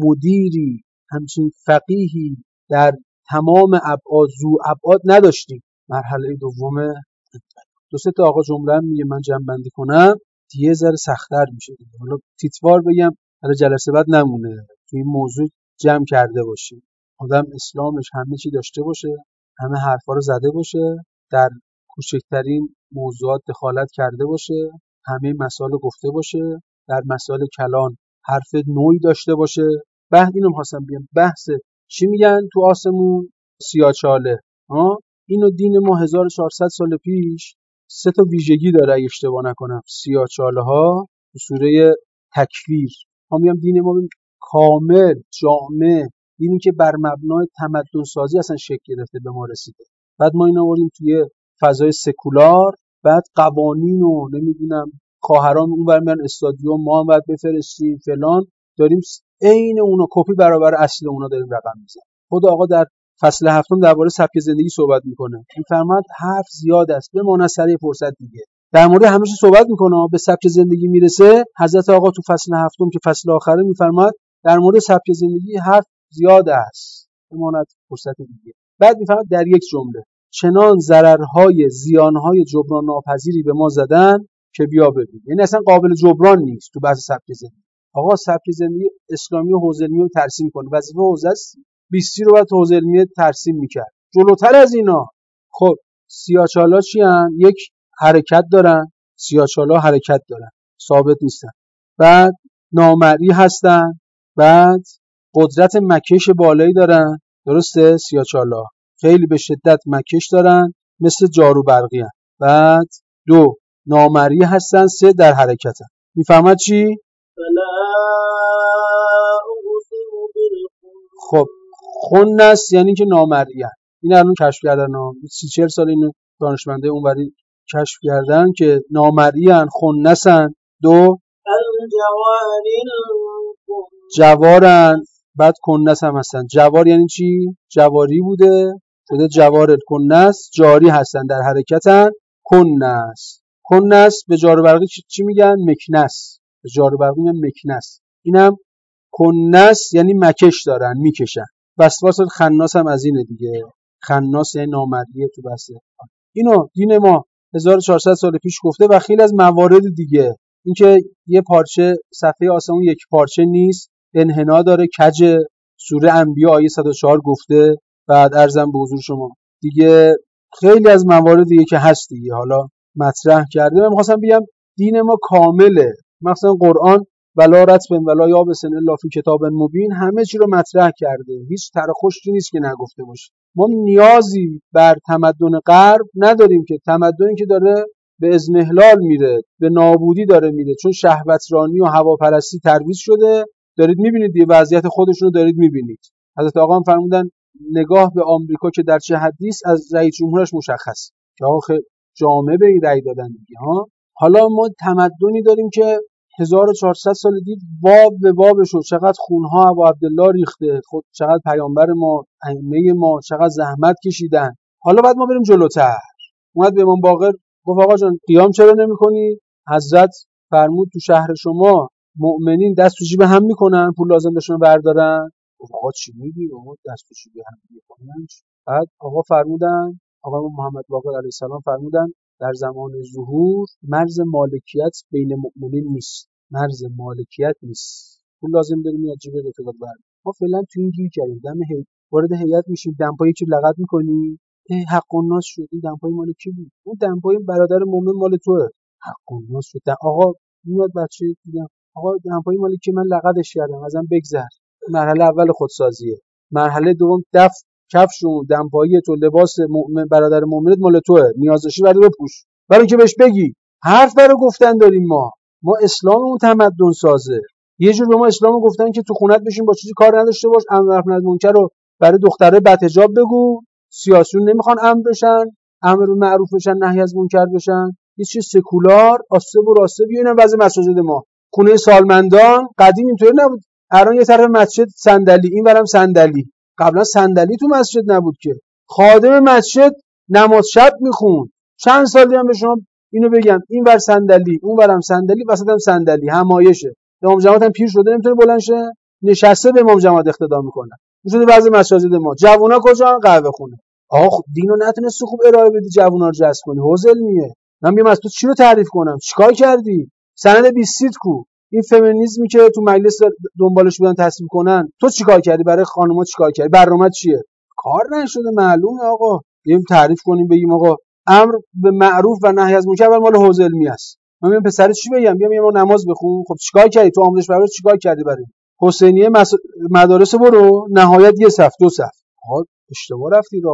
مدیری، همچین فقیهی در تمام ابعاد ذو ابعاد نداشتیم. مرحله دوم دو سه تا آقا جمله هم میگه، من جمع بندی کنم دیگه ذره سخت‌تر میشه. حالا تیتوار بگم حالا جلسه بعد نمونه، تو این موضوع جمع کرده باشیم. آدم اسلامش همه چی داشته باشه، همه حرفا رو زده باشه، در کوچکترین موضوعات دخالت کرده باشه، همه مسائل گفته باشه، در مسائل کلان حرف نوعی داشته باشه. بعد اینو می‌خواستم بگم، بحث چی میگن تو آسمون؟ سیاه‌چاله. ها، اینو دین ما هزار و چهارصد سال پیش سه تا ویژگی داره اگه اشتباه نکنم. سیاه‌چاله ها تو سوره تکویر. ما میگم دین ما کامل، جامع، دینی که بر مبنای تمدن سازی اصلا شکل گرفته به ما رسیده. بعد ما اینا آوردیم توی فضای سکولار، بعد قوانین و نمیدونم خواهرام اون برمیان استادیوم ما هم باید بفرستیم فلان، داریم عین اونا کپی برابر اصل اونا داریم رقم میزنیم. خود آقا در فصل هفتم درباره سبک زندگی صحبت میکنه، میفرماد حرف زیاد است بماند سر فرصت دیگه. در مورد همه چی صحبت میکنه، به سبک زندگی میرسه حضرت آقا تو فصل هفتم که فصل آخره میفرماد در مورد سبک زندگی حرف زیاد است بماند فرصت دیگه. بعد میفرماد در یک جمله چنان ضررهای زیانهای جبران ناپذیری به ما زدن که بیا ببین. یعنی اصلا قابل جبران نیست تو بحث سبک زندگی. آقا سبک زندگی اسلامی و حوزه علمی رو ترسیم کنه، وظیفه حوزه است بیستی رو باید حوزه علمی ترسیم میکرد. جلوتر از اینا خب سیاه‌چالا چی هن؟ یک حرکت دارن، سیاه‌چالا حرکت دارن، ثابت نیستن. بعد نامرئی هستن، بعد قدرت مکش بالایی دارن، درسته؟ سیاه‌چالا خیلی به شدت مکش دارن، مثل جارو برقی هن. بعد دو نامرئی هستن، سه در حرکتن. میفهمد چی؟ خب خنس یعنی که نامرئی هن. این الان کشف کردن ها، سی چهل سال اینو دانشمنده اونوری کشف کردن که نامرئی هن، خنسن. دو جوارن، بعد کنس هم هستن. جوار یعنی چی؟ جواری بوده شده جوار، کنس جاری هستن در حرکتن. کنس کنس به جارو برقی چی میگن؟ مکنس. به جارو برقی میگن مکنس. اینم کنس یعنی مکش دارن، میکشن. وسواس خناس هم از اینه دیگه، خناس یعنی نامرئی تو بسه. اینو دین ما هزار و چهارصد سال پیش گفته و خیلی از موارد دیگه. اینکه یه پارچه صفحه آسمون یک پارچه نیست، انحنا داره، کج. سوره انبیاء آیه صد و چهار گفته. بعد عرضم به حضور شما دیگه خیلی از موارد دیگه که هست دیگه حالا مطرح کرده. من می‌خواستم بگم دین ما کامله، مثلا قرآن ولا رطب ولا یابس الا فی کتاب مبین همه چی رو مطرح کرده، هیچ ترخوشی نیست که نگفته باشه. ما نیازی بر تمدن غرب نداریم که تمدنی که داره به اضمحلال میره، به نابودی داره میره، چون شهوترانی و هواپرستی ترویج شده. دارید میبینید دیگه وضعیت خودشون رو دارید میبینید. حضرت آقا هم فرمودن نگاه به آمریکا که در چه حدی است از رئیس جمهورش مشخص که آقا جامعه به این رأی دادن دیگه ها. حالا ما تمدنی داریم که هزار و چهارصد سال دید باب به باب شد، چقدر خونها ابو عبدالله ریخته، خود چقدر پیامبر ما، ائمه ما چقدر زحمت کشیدن. حالا بعد ما بریم جلوتر. اومد به امام باقر گفت آقا جان قیام چرا نمی‌کنی؟ حضرت فرمود تو شهر شما مؤمنین دست تو جیب هم میکنن پول لازم بهشون بردارن. گفت آقا چی میگی؟ آقا دست تو جیب هم میکنن. بعد آقا فرمودن، آقا محمد باقر علیه السلام فرمودن در زمان ظهور مرز مالکیت بین مؤمنین نیست، مرز مالکیت نیست، پول لازم داریم یا جیب رفیقات برد. ما فعلا تو این گیر کردیم، دم هی وارد هیئت میشیم، دمپایی که لغت میکنی حق الناس شد، این دمپایی مال کی بود؟ اون دمپایی برادر مؤمن مال توئه. حق الناس شد. آقا میاد بچه میگم آقا دمپایی مال کی؟ من لغتش کردم ازم بگذر. مرحله اول خودسازیه. مرحله دوم دف کفشون دمپایی تو لباس مؤمن برادر مؤمنت مال توئه، نیاز داشتی برای بپوش، برای اینکه بهش بگی. حرف برای گفتن داریم ما. ما اسلاممون تمدن سازه. یه جور به ما اسلامو گفتن که تو خونت بشین با چیزی کار نداشته باش، امر معروف منکر رو برای دختره بدحجاب بگو. سیاسیون نمیخوان امر بشن، امر معروف بشن، نهی از منکر بشن. یه چیز سکولار آسته و راسته بیاین وضع مساجد ما. خونه سالمندان قدیم اینطوری نبود. الان یه طرف مسجد صندلی، اینورم صندلی. قبلا صندلی تو مسجد نبود که. خادم مسجد نماز شب میخوند. چند سالی هم به شما اینو بگم، اینور صندلی، اونورم صندلی، وسطم صندلی، همایشه. امام جماعت هم پیر شده نمیتونه بلند شه، نشسته به امام جماعت اقتدا میکنه. میشه بعضی مساجد ما جوونا کجا؟ قهوه خونه. آخ دینو نتونستی خوب ارائه بدی، جوونا رو جذب کنی. حوزه علمیه. من میگم از تو چی رو تعریف کنم؟ چیکار کردی؟ سند بیست کو. این فمینیسمی که تو مجلس دنبالش بودن تصویب کنن، تو چیکار کردی؟ برای خانم‌ها چیکار کردی؟ برنامه‌ت چیه؟ کار نشده معلومه آقا. بریم تعریف کنیم بگیم آقا امر به معروف و نهی از منکر مال حوزه علمی است. من میگم پسر چی بگم؟ میگم یه نماز بخون. خب چیکار کردی؟ تو آموزش پرورش چیکار کردی برای حسینیه مس... مدارس برو نهایت یه صف دو صف. آقا اشتباه رفتی راه.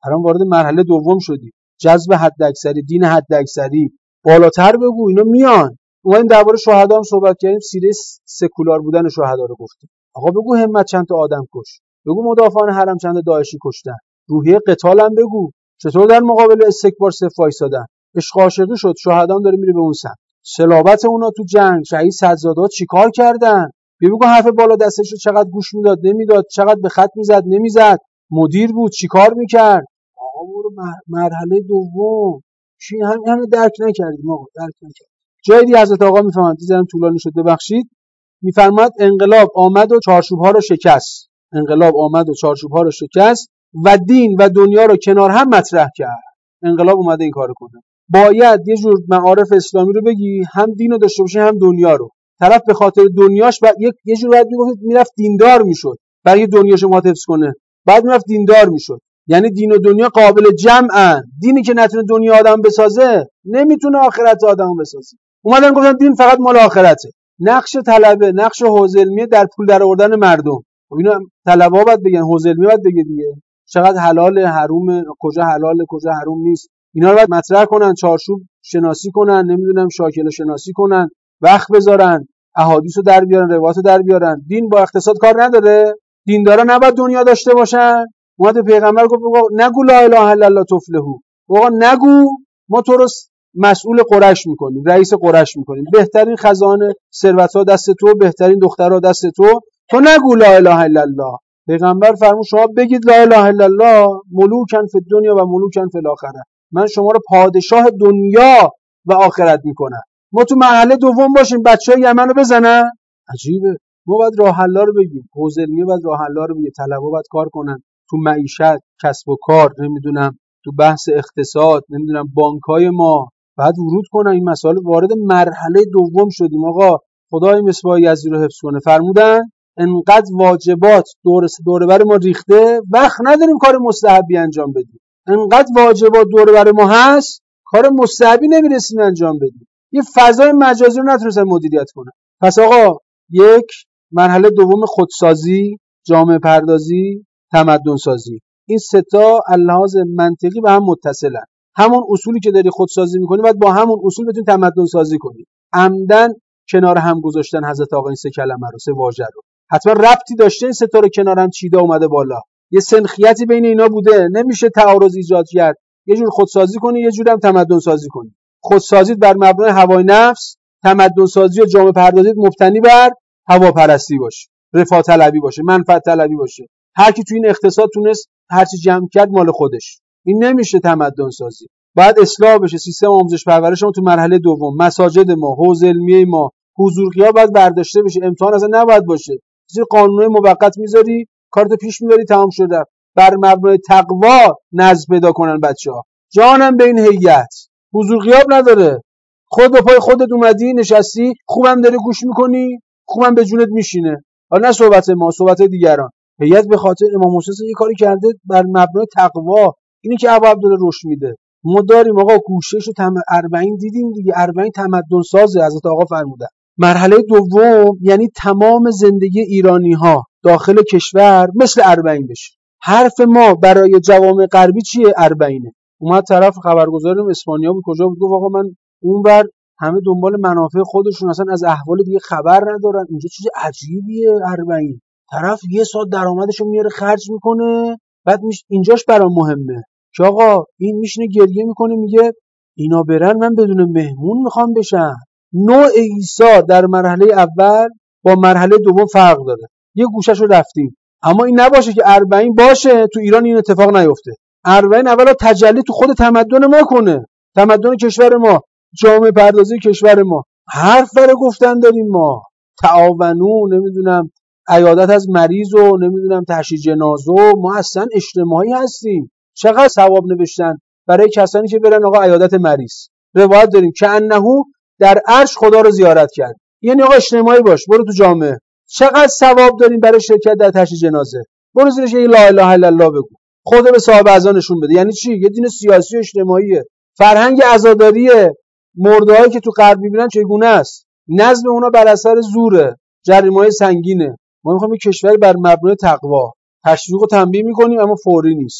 الان وارد مرحله دوم شدی، جذب حداکثری، دین حداکثری، بالاتر بگو. اینا میان. اومدیم درباره شهدا هم صحبت کردیم، سیره سکولار بودن شهدا رو گفتیم. آقا بگو همت چند تا آدم کش، بگو مدافعان حرم چند تا داعشی کشتن، روحیه قتال هم بگو، چطور در مقابل استکبار صف وایسادن. عشق عاشقی شد، شهدا هم داره میره به اون سمت. صلابت اونا تو جنگ، شهید صدزاده‌ها چیکار کردن؟ بگو حرف بالا دستش رو چقدر گوش میداد نمیداد، چقدر به خط میزد نمیزد، مدیر بود چیکار میکرد. آقا برو مرحله دوم. چی هم همه درک نکردیم آقا، درک نکردیم. جای دیگه حضرت آقا میفهمند، دیدم طولانی شد ببخشید، میفرماد انقلاب آمد و چارچوب‌ها رو شکست. انقلاب آمد و چارچوب‌ها رو شکست و دین و دنیا رو کنار هم مطرح کرد. انقلاب اومده این کارو کنه. باید یه جور معارف اسلامی رو بگی، هم دین رو داشته باشه هم دنیا رو. طرف به خاطر دنیاش بعد یک یه جور باید میگفت میرفت دیندار میشد. برای دنیاشو ما حفظ کنه، بعد میرفت دیندار میشد. یعنی دین و دنیا قابل جمعن. دینی که نتونه دنیا آدم بسازه، نمیتونه آخرت آدمو بسازه. اومدن گفتن دین فقط مال آخرته. نقش طلبه، نقش حوزه علمیه در پول در آوردن مردم. خب اینا طلبه باید بگن، حوزه علمیه باید بگه دیگه. چقدر حلال حروم، کجا حلاله کجا حروم نیست. اینا رو باید مطرح کنن، چارچوب شناسی کنن، نمیدونم شاکله شناسی کنن، وقت بذارن، احادیثو در بیارن، روایاتو در بیارن. دین با اقتصاد کار نداره. دیندارا نباید دنیا داشته باشن. اومد پیغمبر گفت نگو لا اله الا الله تفلحو. آقا نگو، ما تو رو مسئول قریش میکنیم، رئیس قریش میکنیم، بهترین خزانه ثروت‌ها دست تو، بهترین دخترها دست تو، تو نگو لا اله الا الله. پیغمبر فرمود شما بگید لا اله الا الله ملوکن فی الدنیا و ملوکن فی الاخره، من شما رو پادشاه دنیا و آخرت میکنم. ما تو مرحله دوم باشیم، بچهای یمن رو بزنن. عجیبه. ما باید راه حلا رو بگیم، حوزه علمیه باید راه حلا رو بگه، طلبه باید کار کنن تو معیشت، کسب و کار، نمیدونم تو بحث اقتصاد، نمیدونم بانکای ما بعد ورود کنن این مسائل. وارد مرحله دوم شدیم آقا. خدای مصباح یزدی رو حفظ کنه، فرمودن انقدر واجبات دور دور بر ما ریخته، وقت نداریم کار مستحبی انجام بدیم. انقدر واجبات دور بر ما هست، کار مستحبی نمیرسیم انجام بدیم. یه فضای مجازی رو نتونستن مدیریت کنن. پس آقا یک، مرحله دوم خودسازی، جامعه پردازی، تمدن سازی. این سه تا اللحاظ منطقی به هم متصلن. همون اصولی که داری خودسازی میکنی باید با همون اصول بتونی تمدن سازی کنی. عمدن کنار هم گذاشتن حضرت آقا این سه کلمه رو، سه واژه رو. حتما ربطی داشته این سه تا رو کنار هم چیده اومده بالا. یه سنخیتی بین اینا بوده، نمیشه تعارض ایجاد کرد. یه جور خودسازی کنی، یه جور هم تمدن سازی کنی. خودسازی بر مبنای هوای نفس، تمدن سازی و جامعه پردازی مبتنی بر هواپرستی باشه، رفاه طلبی باشه، منفعت طلبی باشه. هر کی تو این اقتصاد تونست هر چی جمع کرد مال خودش. این نمیشه تمدن سازی. باید اصلاح بشه سیستم آموزش پرورش ما تو مرحله دوم. مساجد ما، حوزه علمیه ما، حضور غیاب باید برداشته بشه. امتحان اصلا نباید باشه. زیر قانونی موقت میذاری، کارتو پیش میبری، تمام شده. بر مبنای تقوا نظم پیدا کنن بچه‌ها. جانم به این هیئت. حضور غیاب نداره. خود به پای خودت اومدی نشستی، خوبم داری گوش میکنی، خوبم به جونت میشینه. حالا نه صحبت ما، صحبت دیگران. هیئت به خاطر امام حسین یه کاری کرده بر مبنای تقوا. اینی که ابو عبدالله رشد میده. ما داریم آقا کوشش و تم... اربعین دیدیم دیگه. اربعین تمدن سازه حضرت آقا فرمودن. مرحله دوم یعنی تمام زندگی ایرانی ها داخل کشور مثل اربعین بشه. حرف ما برای جوامع غربی چیه؟ اربعینه. اومد طرف خبرگزارم اسپانیا بود کجا بود گفت آقا من اونور همه دنبال منافع خودشون، اصلا از احوال دیگه خبر ندارن. اینجا چیز عجیبیه. اربعین طرف یه ساعت درآمدشو میاره خرج میکنه، بعد میش... اینجاش برام مهمه که آقا این میشینه گریه میکنه میگه اینا برن من بدون مهمون میخوام بشم. نوع عیسی در مرحله اول با مرحله دوم فرق داره. یه گوشه‌شو رفتیم. اما این نباشه که اربعین باشه تو ایران این اتفاق نیفته. اربعین اولا تجلی تو خود تمدن ما کنه، تمدن کشور ما، جامعه پردازی کشور ما. حرف برای گفتن داریم ما. تعاونو، نمیدونم عیادت از مریض و نمیدونم تشییع جنازه، ما اصلا اجتماعی هستیم. چقدر ثواب نوشتن برای کسانی که برن آقا عیادت مریض. روایت داریم که انهو در عرش خدا رو زیارت کرد. یعنی آقا اجتماعی باش، برو تو جامعه. چقدر ثواب داریم برای شرکت در تشییع جنازه. برو زیرش یه لا اله الا الله بگو. خدا به صاحب اعضا نشون بده. یعنی چی؟ یه دین سیاسی و اجتماعیه. فرهنگ عزاداریه. مردهایی که تو غرب میبینن چگونه است؟ نظم اونا بر اثر زوره، جریمه‌های سنگینه. ما میخوایم یه کشوری بر مبنای تقوا. تشویق و تنبیه میکنیم اما فوری نیست.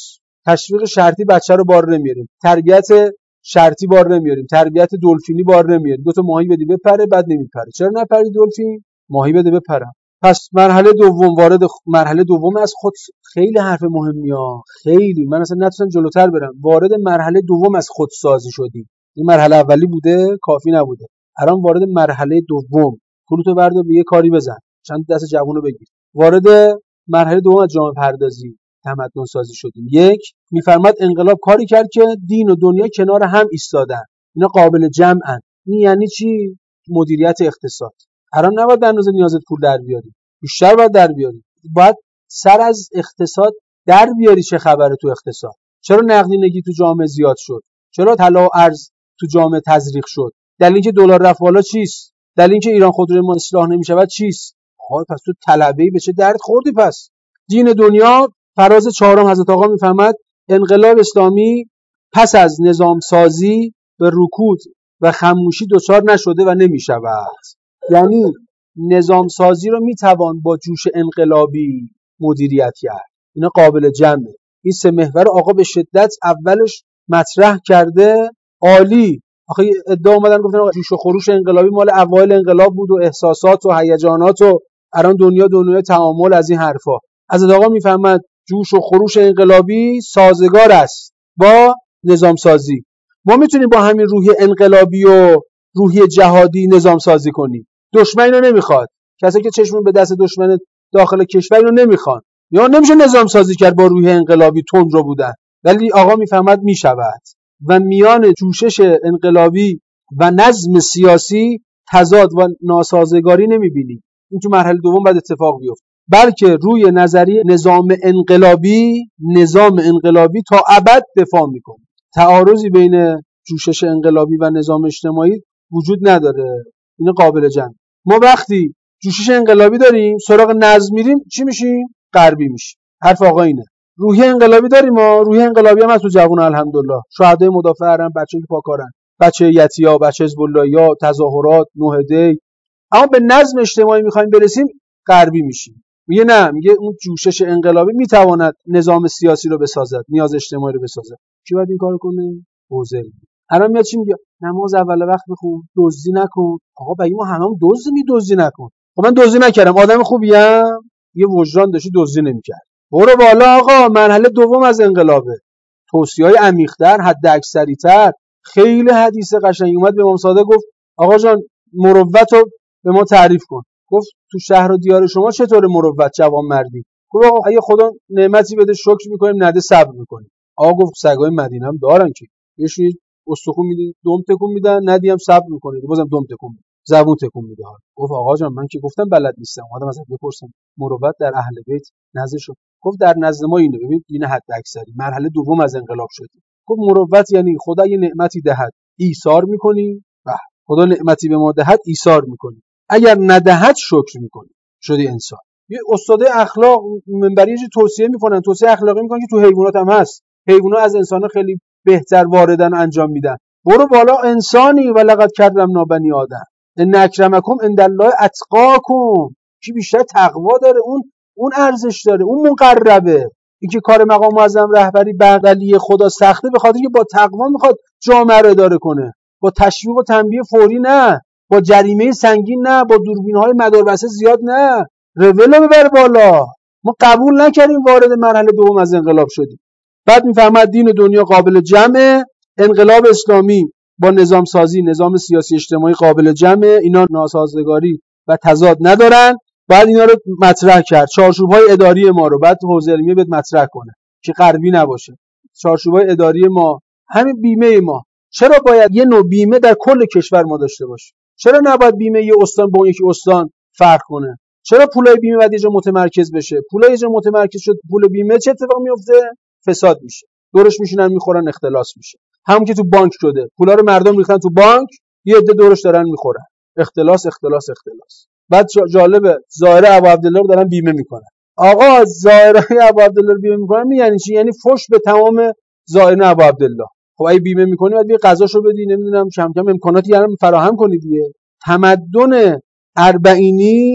تشویق شرطی بچه رو بار نمیاریم، تربیت شرطی بار نمیاریم، تربیت دلفینی بار نمیاریم. دو تا ماهی بدی بپره بعد نمیپره. چرا نپری دلفین؟ ماهی بده بپره. پس مرحله دوم وارد مرحله دوم از خود خیلی حرف مهمیه. خیلی من اصلا نتونستم جلوتر برم. وارد مرحله دوم از خودسازی شدیم. این مرحله اولی بوده کافی نبوده. الان وارد مرحله دوم. پولتو بردار به یه کاری بزن. چند دست جوونو بگیر. وارد مرحله دوم از جامعه پردازی تمدن سازی شدیم. یک میفرماد انقلاب کاری کرد که دین و دنیا کنار هم ایستادن. اینا قابل جمعن. این یعنی چی؟ مدیریت اقتصاد. الان نباید در اندازه نیازت پول در بیاری، بیشتر باید در بیاری. باید سر از اقتصاد در بیاری. چه خبره تو اقتصاد؟ چرا نقدینگی تو جامعه زیاد شد؟ چرا طلا و ارز تو جامعه تزریق شد؟ دلیل اینکه دلار رفت بالا چیست؟ دلیل اینکه ایران خودروی ما اصلاح نمی‌شود چیست؟ آها پس تو طلبه‌ای به چه درد خوردی پس؟ دین دنیا فراز چهارم حضرت آقا میفهمد انقلاب اسلامی پس از نظام سازی به رکود و خاموشی دچار نشده و نمی‌شود. یعنی نظام سازی رو میتوان با جوش انقلابی مدیریت کرد. اینا قابل جمعه. این سه محور آقا به شدت اولش مطرح کرده. عالی. آخه ادعا اومدن گفتن جوش و خروش انقلابی مال اوایل انقلاب بود و احساسات و هیجانات و الان دنیا دنیای تعامل از این حرفا. از آقا میفهمد جوش و خروش انقلابی سازگار است با نظام سازی. ما میتونیم با همین روحیه انقلابی و روحیه جهادی نظام سازی کنیم. دشمن اینو نمیخواد. کسایی که چشمون به دست دشمن داخل کشور اینو نمیخوان. یا نمیشه نظام سازی کرد با روحیه انقلابی تندرو بودن. ولی آقا میفهمد میشود و میان جوشش انقلابی و نظم سیاسی تضاد و ناسازگاری نمیبینیم. این تو مرحله دوم بعد اتفاق بیفته. بلکه روی نظریه نظام انقلابی نظام انقلابی تا ابد دفاع میکنه. تعارضی بین جوشش انقلابی و نظام اجتماعی وجود نداره. این قابل جمع. ما وقتی جوشش انقلابی داریم سراغ نظم میریم چی میشیم؟ غربی میشیم. حرف آقا اینه. روحیه انقلابی داریم ما، روحیه انقلابی هم از تو جوون الحمدلله. شهدای مدافع حرم، بچه‌ای که پاکارن، بچه یتیا، بچه حزب اللهیا، تظاهرات، نه دی. اما به نظم اجتماعی میخوایم برسیم غربی میشیم. میگه نه، میگه اون جوشش انقلابی میتواند نظام سیاسی رو بسازد، نیاز اجتماعی رو بسازد. کی باید این کارو کنه؟ حوزه. الان میاد چی میگه؟ نماز اول وقت بخون، دزدی نکن. آقا بگی ما هممون دزد می‌دزدی نکن. خب من دزدی نکردم، آدم خوبیم. یه وجدان داشتی دزدی نمی‌کرد. برو بالا آقا، مرحله دوم از انقلابه. توصیه‌های عمیق‌تر، حد اکثری‌تر. خیلی حدیث قشنگی اومد به امام صادق گفت آقا جان مروت رو به ما تعریف کن. گفت تو شهر و دیار شما چطور مروت جوان مردی؟ گفت آقا اگه خدا نعمتی بده شکر می‌کنیم، نده صبر می‌کنیم. آقا گفت سگای مدینه هم دارن که بهشون استخون میدی دم تکون میدن، ندی هم صبر می‌کنه، بازم دم تکون میده، زبون تکون میده. گفت آقا جان من که گفتم بلد نیستم، اومدم ازت بپرسم مروت در اهل بیت نزد شد. گفت در نزد ما اینه. ببین دین حد اکثری مرحله دوم از انقلاب شدی. گفت مروت یعنی خدا یه نعمتی دهد ایثار می‌کنی، بله خدا نعمتی به ما دهد ایثار می‌کنی، اگر ندهد شکر می‌کنی، شدی انسان. یه استاد اخلاق منبری توصیه می‌کنن، توصیه اخلاقی می‌کنن که تو حیوانات هم هست. حیوانات از انسان‌ها خیلی بهتر واردن انجام میدن. برو بالا انسانی و لقد کرمنا بنی آدم ان اکرمکم عند الله اتقاکم. کی بیشتر تقوا داره اون اون ارزش داره، اون مقربه. اینکه کار مقام معظم رهبری بغلی خدا سخته به خاطر که با تقوا میخواد جامعه رو اداره کنه، با تشویق و تنبیه فوری نه، با جریمه سنگین نه، با دوربین‌های مداربسته زیاد نه، رولو ببر بالا. ما قبول نکردیم وارد مرحله دوم از انقلاب شدیم. بعد میفهمد دین دنیا قابل جمعه، انقلاب اسلامی با نظام سازی نظام سیاسی اجتماعی قابل جمعه، اینا ناسازگاری و تضاد ندارن. بعد اینا رو مطرح کرد، چارچوب‌های اداری ما رو بعد حوزه علمیه بهت مطرح کنه که غربی نباشه. چارچوب‌های اداری ما، همین بیمه ما، چرا باید یه نوع بیمه در کل کشور ما داشته باشه؟ چرا نباید بیمه یه استان با یکی استان فرق کنه؟ چرا پولای بیمه باید یه جا متمرکز بشه؟ پولای یه جا متمرکز شد، پول بیمه چه اتفاق میفته؟ فساد میشه. دورش میشینن میخورن، اختلاس میشه. همون که تو بانک شده، پولا رو مردم ریختن تو بانک، یه عده دورش دارن میخورن. اختلاس اختلاس اختلاس. بعد جالبه ظاهره ابو عبدالله رو دارن بیمه میکنن. آقا ظاهره ابو عبدالله رو بیمه میکنن یعنی چی؟ یعنی فحش به تمام ظاهره ابو عبدالله. خب اگه بیمه میکنی بعد بیا قضاشو بدی، نمیدونم کم کم امکاناتی یعنی فراهم کنی دیگه. تمدن اربعینی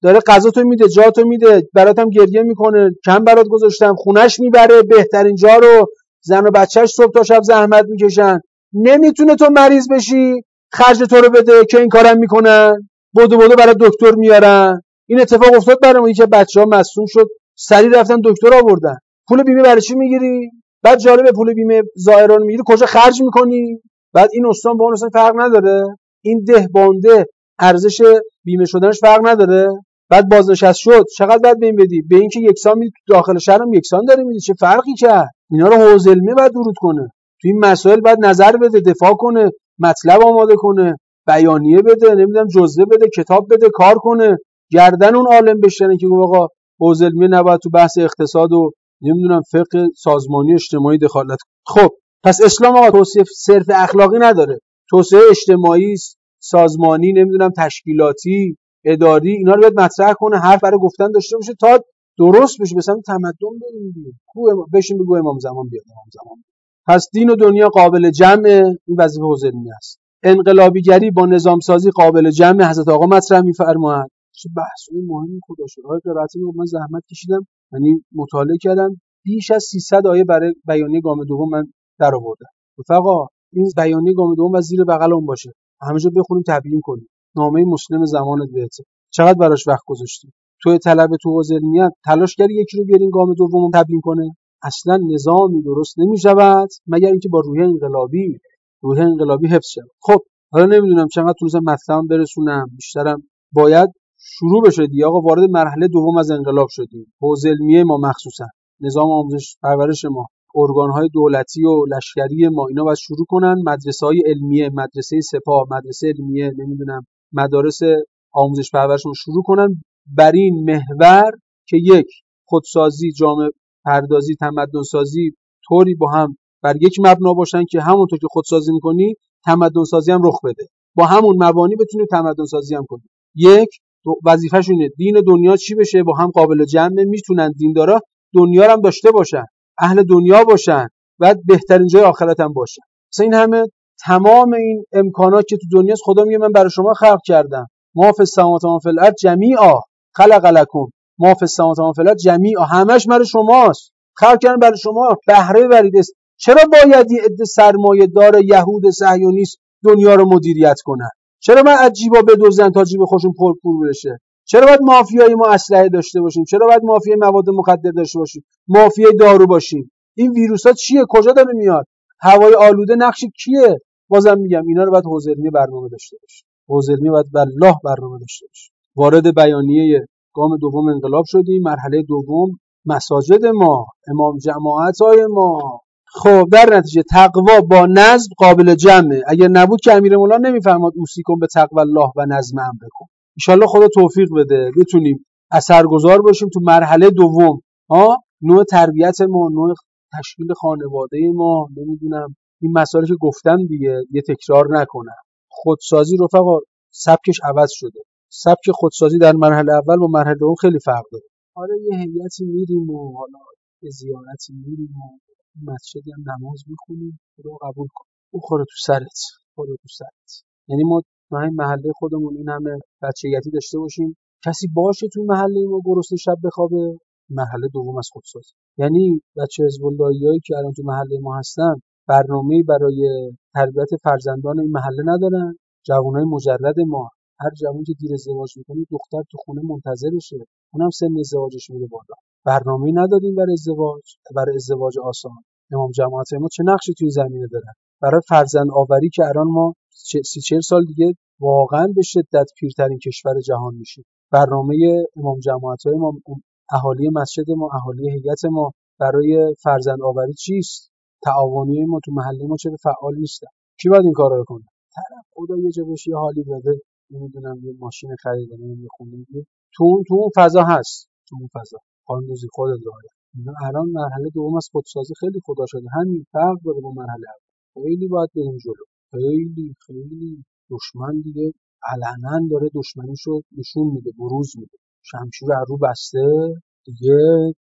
داره غذاتو میده، جاتو میده، براتم گریه میکنه، کم برات گذاشتم، خونش میبره، بهترین جا رو، زن و بچهش صبح تا شب زحمت میکشن. نمیتونه تو مریض بشی خرج تو رو بده که این کارم میکنن، بدو بدو برای دکتر میارن. این اتفاق افتاد برام، که بچه‌ها مصدوم شد، سریع رفتن دکتر آوردن. پول بیمه برای چی میگیری؟ بعد جالبه پول بیمه ظاهرا میگیری، کجا خرج میکنی؟ بعد این استان با اون استان فرق نداره. این ده بانده ارزش بیمه شدنش فرق نداره. بعد بازنشست شد چقدر باید بین بدی؟ به اینکه یکسان میدی تو داخل شهرم یکسان داره میدی، چه فرقی کرد؟ اینا رو حوزه علمی باید ورود کنه تو این مسائل، باید نظر بده، دفاع کنه، مطلب آماده کنه، بیانیه بده، نمیدونم جزوه بده، کتاب بده، کار کنه. گردن اون عالم بشنه که آقا حوزه علمی نباید تو بحث اقتصاد و نمیدونم فقه سازمانی اجتماعی دخالت. خب پس اسلام آقا توصیه صرف اخلاقی نداره، توصیه اجتماعی، سازمانی، نمیدونم تشکیلاتی، اداری، اینا رو باید مطرح کنه، حرف برای گفتن داشته باشه تا درست بشه، مثلا تمدن بریم دیگه. کو بشین بگو امام زمان بیاد، امام زمان بیاد. پس دین و دنیا قابل جمع، این وظیفه حوزه علمی است. انقلابیگری با نظام سازی قابل جمع، حضرت آقا مطرح می‌فرمایند. چه بحثی مهمی خدا شد. آقای قرائتی رو من زحمت کشیدم، یعنی مطالعه کردم، بیش از سیصد آیه برای بیانیه گام دوم من درآوردم. رفقا این بیانیه گام دوم و زیر بغل اون باشه، همه جا بخونیم تبیین کنیم. نامه مسلم زمانت بهت چقدر براش وقت گذاشتی؟ توی طلب تو حوزه علمیت تلاش کردی یکی رو بیارین گام دوم تبیین کنه؟ اصلا نظامی درست نمی‌شود مگر اینکه با روح انقلابی روح انقلابی حفظ شود. خب حالا نمیدونم چقدر تونستم مطلبم برسونم، بیشترم باید شروع بشه دیگه. آقا وارد مرحله دوم از انقلاب شدیم. حوزه علمیه ما مخصوصا نظام آموزش پرورش ما، ارگان‌های دولتی و لشکری ما، اینا باید شروع کنن. مدرسه‌های علمیه، مدرسه سپاه، مدرسه علمیه، نمیدونم مدارس آموزش پرورشون شروع کنن بر این محور که یک، خودسازی، جامعه پردازی، تمدن سازی طوری با هم بر یک مبنا باشن که همونطور که خودسازی می‌کنی تمدن سازی هم رخ بده، با همون مبانی بتونی تمدن سازی هم کنی. یک وظیفه‌شونه دین و دنیا چی بشه، با هم قابل جمع، میتونن دیندارا دنیا رو هم داشته باشن، اهل دنیا باشن، بعد بهترین جای آخرت هم باشن. مثلا این همه تمام این امکانات که تو دنیاست، خدا میگه من برای شما خلق کردم. ما فی السماوات و ما فی الارض جمیعا خلق لکم ما فی السماوات و ما فی الارض جمیعا، همش برای شماست، خلق کردن برای شما، بهره برید. چرا باید یه عده سرمایه دار یهود صهیونیست دنیا رو مدیریت کنن؟ چرا من از جیبا بدزدن تا جیب خودشون پر پول بشه؟ چرا باید مافیای ما اسلحه داشته باشیم؟ چرا باید مافیای مواد مخدر داشته باشیم؟ مافیای دارو باشیم؟ این ویروسا چیه؟ کجا داره میاد؟ هوای آلوده نقش کیه؟ بازم میگم اینا رو باید حوزه علمی برنامه داشته باشه. حوزه علمی باید والله برنامه داشته باشه. وارد بیانیه گام دوم انقلاب شدیم. مرحله دوم مساجد ما، امام جماعت‌های ما. خب در نتیجه تقوا با نظم قابل جمعه. اگر نبود که امیرالمومنین نمیفرماد اوصیکم به تقوا الله و نظم امرکم. ان شاءالله خدا توفیق بده بتونیم اثرگذار باشیم تو مرحله دوم. ها نوع تربیت ما، نوع تشکیل خانواده ما، نمیدونم این مسائلی که گفتم دیگه یه تکرار نکنم. خودسازی رفقا سبکش عوض شده. سبک خودسازی در مرحله اول با مرحله دوم خیلی فرق داره. آره یه هیئتی میریم و حالا یه زیارتی میریم و مسجدی هم نماز میخونیم، خدا قبول کن. او خوره تو سرت، خوره تو سرت. یعنی ما تو همین محله خودمون این همه بچگیتی داشته باشیم، کسی باشه تو محله ما گرسنه شب بخوابه، مرحله دوم از خودسازی. یعنی بچه حزب اللهیایی که الان تو محله ما هستن برنامه‌ای برای تربیت فرزندان این محله ندارن. جوانای مجرد ما، هر جوانی که دیر ازدواج میکنه دختر تو خونه منتظرشه، اونم سن ازدواجش میره بالا. برنامه‌ای نداریم برای ازدواج، برای ازدواج آسان. امام جماعت ما چه نقشی تو این زمینه دارن؟ برای فرزند آوری که الان ما سی چهل سال دیگه واقعا به شدت پیرترین کشور جهان میشیم. برنامه امام جماعت ما، اهالی مسجد ما، اهالی هیئت ما برای فرزند آوری چیست؟ تعاونی ما تو محله ما چرا فعال نیستن؟ کی باید این کارا رو کنه؟ طرف خدا یه جا بشه یه حالی بده، نمیدونم یه ماشین خریده، نمیدونم خونه تو اون تو اون فضا هست، تو اون فضا قانونی خودت داره. اینا الان مرحله دوم از خودسازی خیلی خدا شده، همین فرق داره با مرحله اول. خیلی باید بریم جلو، خیلی خیلی. دشمن دیگه علنا داره دشمنیشو نشون میده، بروز میده، شمشیر رو رو بسته دیگه،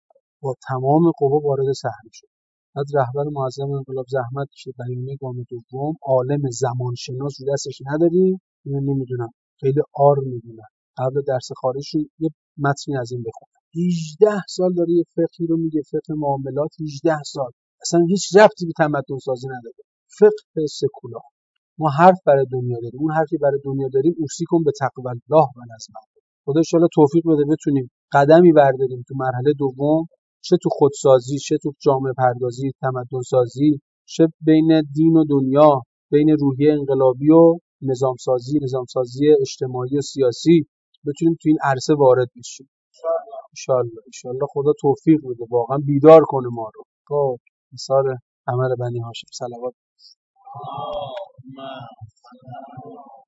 با تمام قوا وارد صحنه شد. بعد رهبر معظم انقلاب زحمت کشید بیانیه گام دوم، عالم زمانشناس رو دستش نداریم، اینو نمیدونم خیلی آر میدونن. قبل درس خارجی یه متنی از این بخونم. هجده سال داره یه فقهی رو میگه، فقه معاملات. هجده سال اصلا هیچ ربطی به تمدن سازی نداره. فقه سکولار. ما حرف برای دنیا داریم، اون حرفی برای دنیا داریم اوصیکم به تقوی الله و نظم. خدا ان شاءالله توفیق بده بتونیم قدمی برداریم تو مرحله دوم، چه تو خودسازی، چه تو جامعه پردازی، تمدن سازی، چه بین دین و دنیا، بین روحیه انقلابی و نظام سازی، نظام سازی اجتماعی و سیاسی، بتونیم تو این عرصه وارد بشیم. ان شاءالله ان شاءالله خدا توفیق بده، واقعا بیدار کنه ما رو. خب مثال عمل بنی هاشم صلوات